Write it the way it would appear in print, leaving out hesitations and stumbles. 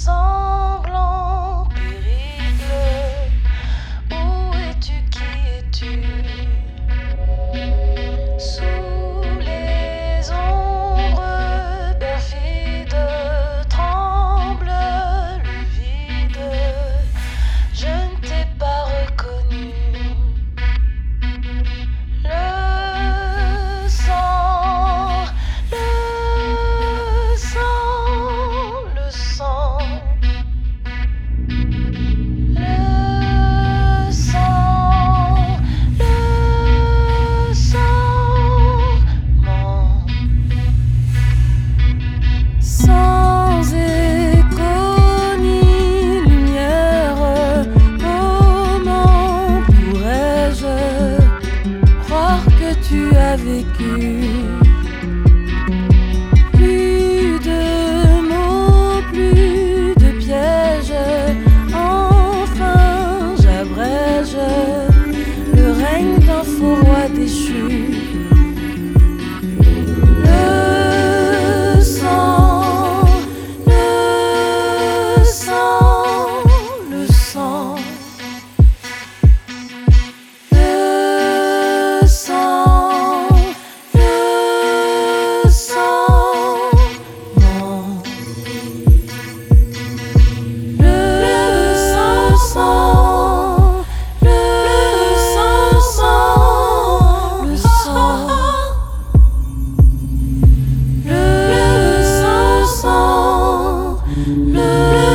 sanglant périple. Où es-tu, qui es-tu? Sous les ombres perfides tremble le vide. Je ne t'ai pas reconnu. Le sang, le sang, le sang. Le sang, le sang ment. Sans écho ni lumière, comment pourrais-je croire que tu as vécu? Plus de mots, plus de pièges. Enfin, j'abrège le règne d'un faux roi déchu. Le sang, le sang, le sang. Le sang, le sang ment. Le sang, le sang, le sang. Le sang, le